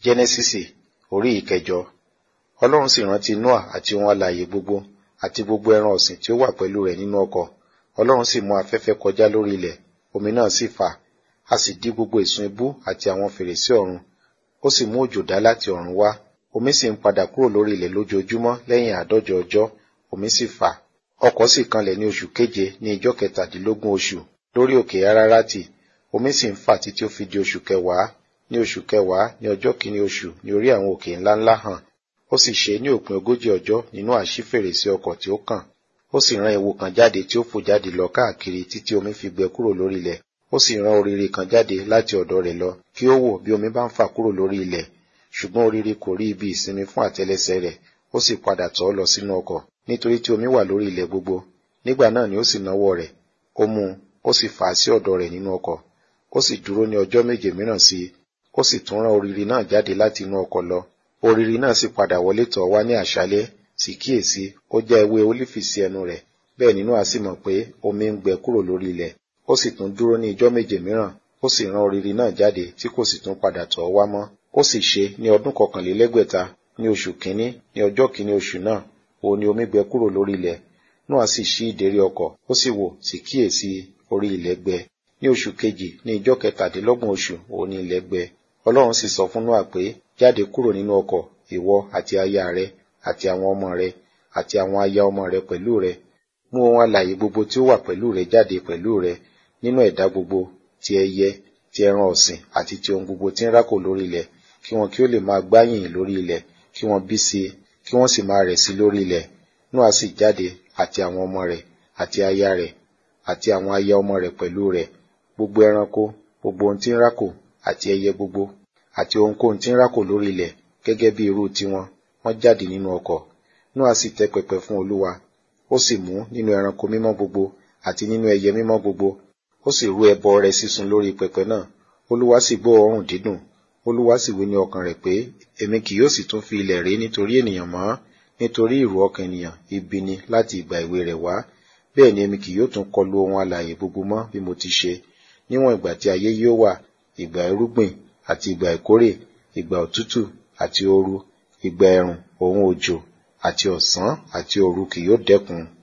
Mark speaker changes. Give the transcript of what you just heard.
Speaker 1: Jẹ́nẹ́sísì orí ìkẹjọ. Ọlọ́run sì rántí Nóà àti ohun alààyè gbogbo àti gbogbo ẹran ọ̀sìn tí ó wà pẹ̀lú rẹ̀ nínú ọkọ̀. Ọlọ́run sì mú afẹ́fẹ́ kọjá lórí ilẹ̀, omi náà sì fà, a sì dí gbogbo ìsun ibú àti àwọn fèrèsé ọ̀run. Ó sì mú òjò dá láti ọ̀run wá. Omi sì ń padà kúrò lórí ilẹ̀ lójoojúmọ́ lẹ́yìn 150 ọjọ́, omi sì fà. Ọkọ̀ sì kanlẹ̀ ní oṣù keje ní ijọ́ 17 oṣù lórí òkè Arárátì. Omi sì ń fà títí ó fi di oṣù kẹwàá. Ní oṣù kẹwàá ní ọjọ́ kìíní oṣù ní orí àwọn òkè ńláńlá hàn. Ó sì ṣe ní òpin 40 ọjọ́ nínú àṣí fèrèsé ọkọ̀ tí ó kàn. Ó sì rán ewu kan jáde tí ó fò jáde lọ káàkiri títí omi fi gbẹ kúrò lórí ilẹ̀. Ó sì rán oriri kan jáde láti ọ̀dọ̀ rẹ̀ lọ kí ó wò bí omi bá ń fà kúrò lórí ilẹ̀. Ṣùgbọ́n oriri kò rí ibi ìsinmi fún àtẹ́lẹsẹ̀ rẹ̀. Ó sì padà tọ̀ ọ́ lọ sínú ọkọ̀ nítorí tí omi wà lórí ilẹ̀ gbogbo. Nígbà náà ni ó sì nawọ́ rẹ̀, ó mú un, ó sì fà á sí ọ̀dọ̀ rẹ̀ nínú ọkọ̀. Ó sì dúró ní ọjọ́ 7 mìíràn sí i. Ó sì tún rán oriri náà jáde láti inú ọkọ̀ lọ. Oriri náà sì padà wọlé tọ̀ wá ní àṣálẹ́, sì kíyèsí, ó já ewé ólífì sí ẹnu rẹ̀. Bẹ́ẹ̀ ni Nóà sì mọ̀ pé omi ń gbẹ kúrò lórí ilẹ̀. Ó sì tún dúró ní ijọ́ 7 mìíràn, ó sì rán oriri náà jáde tí kò sì tún padà tọ̀ wá mọ́. Ó sì ṣe ní ọdún 61 ní oṣù kìíní ní ọjọ́ kìíní oṣù náà, òun ni omi gbẹ kúrò lórí ilẹ̀. Nóà sì ṣí ìdérí ọkọ̀, ó sì wò, sì kíyèsí, orí ilẹ̀ gbẹ. Ní oṣù kejì ní ijọ́ 27 oṣù, òun ni ilẹ̀ gbẹ. Ọlọ́run sì sọ fún Nóà pé, jáde kúrò nínú ọkọ̀, ìwọ àti aya rẹ, àti àwọn ọmọ rẹ, àti àwọn aya ọmọ rẹ pẹ̀lú rẹ. Mú ohun alààyè gbogbo tí ó wà pẹ̀lú rẹ jáde pẹ̀lú rẹ, nínú ẹ̀dá gbogbo, ti ẹyẹ, ti ẹran ọ̀sìn, àti ti ohun gbogbo tí ń rákò lórí ilẹ̀, kí wọn kí ó lè máa gbáyìn lórí ilẹ̀, kí wọ́n bí sí i, kí wọ́n sì máa rẹ̀ sí lórí ilẹ̀. Nóà sì jáde, àti àwọn ọmọ rẹ̀, àti aya rẹ̀, àti àwọn aya ọmọ rẹ̀ pẹ̀lú rẹ̀, gbogbo ẹranko, gbogbo ohun tí ń rákò, àti ẹyẹ gbogbo, àti ohunkóhun tí ń rákò lórí ilẹ̀, gẹ́gẹ́ bí irú tiwọn, wọ́n jáde nínú ọkọ̀. Nóà sì tẹ́ pẹpẹ fún Olúwa. Ó sì mú nínú ẹranko mímọ́ gbogbo, àti nínú ẹyẹ mímọ́ gbogbo. Ó sì rú ẹbọ ọrẹ sísun lórí pẹpẹ náà. Olúwa sì gbọ́ òórùn dídùn. Olúwa sì wí ní ọkàn rẹ̀ pé, èmi kì yóò sì tún fi ilẹ̀ ré nítorí ènìyàn mọ́, nítorí ìrù ọkàn ènìyàn ibi ni láti ìgbà èwe rẹ̀ wá. Bẹ́ẹ̀ ni èmi kì yóò tún kọlu ohun alààyè gbogbo mọ́ bí mo ti ṣe. Níwọ̀n ìgbà tí ayé yóò wà, ìgbà irúgbìn, àti ìgbà ìkórè, ìgbà òtútù, àti ooru, ìgbà ẹ̀rùn, òun òjò, àti ọ̀sán, àti òru kì yóò dẹ́kun.